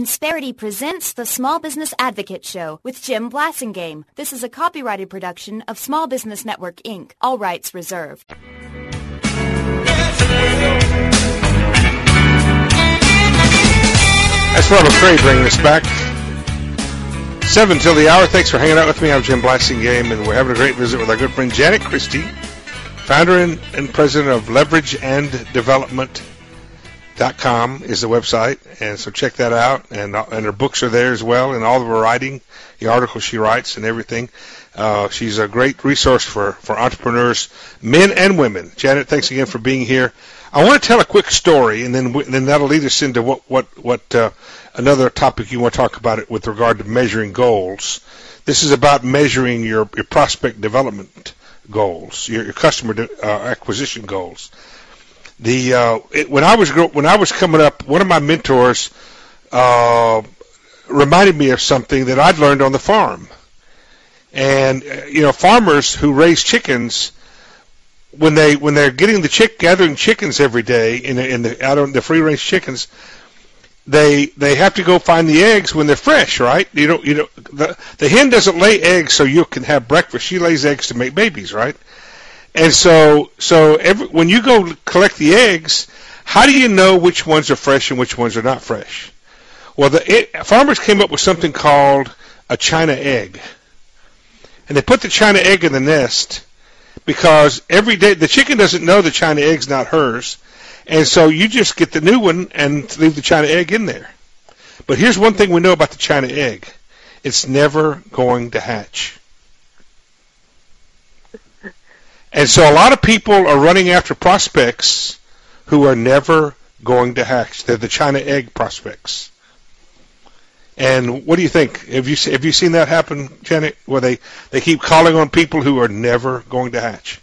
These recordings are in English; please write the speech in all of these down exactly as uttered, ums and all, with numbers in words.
Insperity presents the Small Business Advocate Show with Jim Blasingame. This is a copyrighted production of Small Business Network, Incorporated. All rights reserved. That's Ron McCray bringing us back. Seven till the hour. Thanks for hanging out with me. I'm Jim Blasingame, and we're having a great visit with our good friend Janet Christie, founder and, and president of Leverage and Development dot com is the website, and so check that out. And and her books are there as well, and all of her writing, the articles she writes, and everything. Uh, she's a great resource for for entrepreneurs, men and women. Janet, thanks again for being here. I want to tell a quick story, and then then that'll lead us into what what what uh, another topic you want to talk about it with regard to measuring goals. This is about measuring your your prospect development goals, your, your customer de, uh, acquisition goals. The uh, it, when I was when I was coming up, one of my mentors uh, reminded me of something that I'd learned on the farm. And uh, you know, farmers who raise chickens, when they when they're getting the chick gathering chickens every day in the, in the out on the free range chickens, they they have to go find the eggs when they're fresh, right? You don't you know the the hen doesn't lay eggs so you can have breakfast. She lays eggs to make babies, right? And so, so every, when you go collect the eggs, how do you know which ones are fresh and which ones are not fresh? Well, the it, farmers came up with something called a China egg, and they put the China egg in the nest because every day the chicken doesn't know the China egg's not hers, and so you just get the new one and leave the China egg in there. But here's one thing we know about the China egg: it's never going to hatch. And so a lot of people are running after prospects who are never going to hatch. They're the China egg prospects. And what do you think? Have you have you seen that happen, Janet, where they, they keep calling on people who are never going to hatch?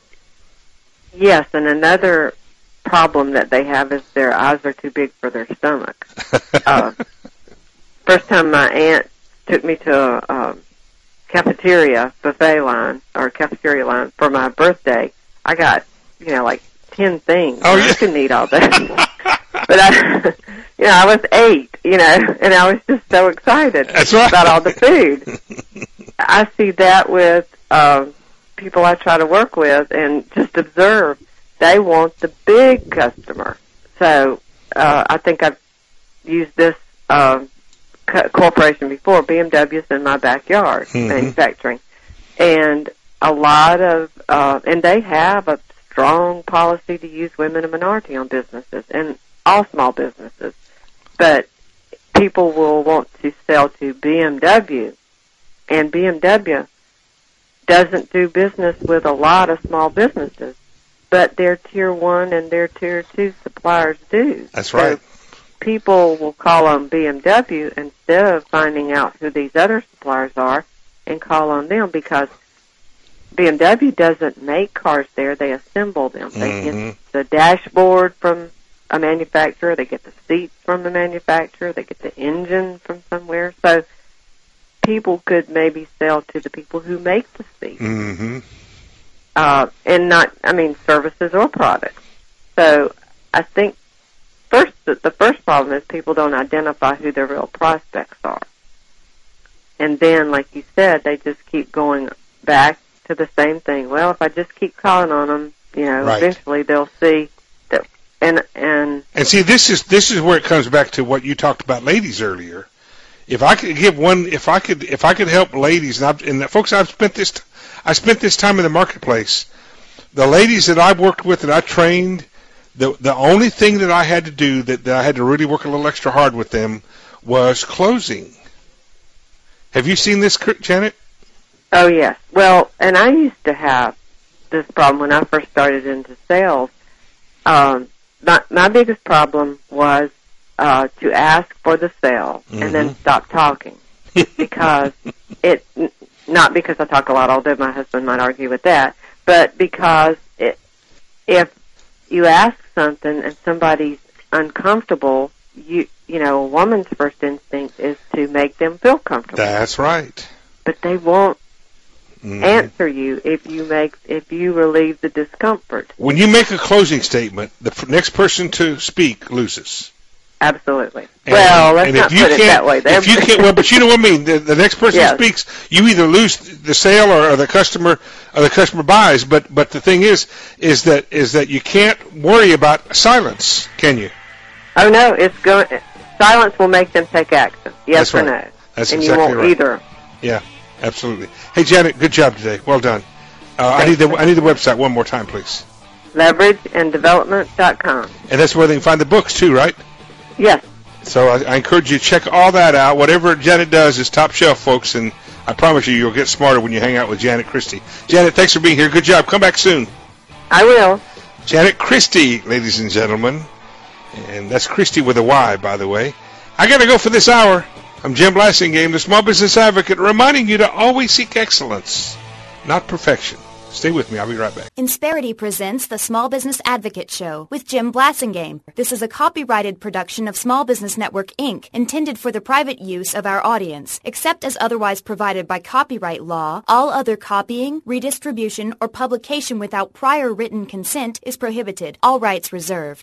Yes, and another problem that they have is their eyes are too big for their stomach. uh, first time my aunt took me to a um, cafeteria buffet line or cafeteria line for my birthday, I got, you know, like ten things. Oh, yeah. I couldn't eat all that. But I, you know, I was eight, you know, and I was just so excited That's right. about all the food. I see that with uh, people I try to work with and just observe. They want the big customer. So uh, I think I've used this uh, corporation before. B M W's in my backyard, mm-hmm. manufacturing, and a lot of uh, and they have a strong policy to use women and minority owned businesses and all small businesses, but people will want to sell to B M W, and B M W doesn't do business with a lot of small businesses, but their tier one and their tier two suppliers do. That's right. So people will call on B M W instead of finding out who these other suppliers are and call on them because B M W doesn't make cars there. They assemble them. They mm-hmm. get the dashboard from a manufacturer. They get the seats from the manufacturer. They get the engine from somewhere. So people could maybe sell to the people who make the seats. Mm-hmm. Uh, and not, I mean, services or products. So I think First, the first problem is people don't identify who their real prospects are. And then, like you said, they just keep going back to the same thing. Well, if I just keep calling on them, you know, right. eventually they'll see that. And, and and see, this is this is where it comes back to what you talked about, ladies, earlier. If I could give one, if I could, if I could help ladies, and, I've, and folks, I've spent this, I spent this time in the marketplace. The ladies that I've worked with and I trained. The the only thing that I had to do that, that I had to really work a little extra hard with them was closing. Have you seen this, Janet? Oh, yes. Well, and I used to have this problem when I first started into sales. Um, my, my biggest problem was uh, to ask for the sale mm-hmm. and then stop talking because it, not because I talk a lot, although my husband might argue with that, but because it, if you ask something and somebody's uncomfortable, you you know, a woman's first instinct is to make them feel comfortable. That's right. But they won't mm. answer you if you make if you relieve the discomfort. When you make a closing statement, the next person to speak loses. Absolutely. And, well, let's and not if you put it can't, that way. If you can't, well, but you know what I mean. The, the next person Yes. speaks, you either lose the sale or, or the customer or the customer buys. But but the thing is, is that is that you can't worry about silence, can you? Oh no, it's going. Silence will make them take action. Yes That's or right. no. That's and exactly you won't right. either. Yeah, absolutely. Hey, Janet, good job today. Well done. Uh, I need the I need the website one more time, please. leverage and development dot com. And that's where they can find the books too, right? Yes. So I, I encourage you to check all that out. Whatever Janet does is top shelf, folks, and I promise you you'll get smarter when you hang out with Janet Christie. Janet, thanks for being here. Good job. Come back soon. I will. Janet Christie, ladies and gentlemen. And that's Christie with a Y, by the way. I got to go for this hour. I'm Jim Blasingame, the Small Business Advocate, reminding you to always seek excellence, not perfection. Stay with me. I'll be right back. Insperity presents the Small Business Advocate Show with Jim Blasingame. This is a copyrighted production of Small Business Network, Incorporated, intended for the private use of our audience. Except as otherwise provided by copyright law, all other copying, redistribution, or publication without prior written consent is prohibited. All rights reserved.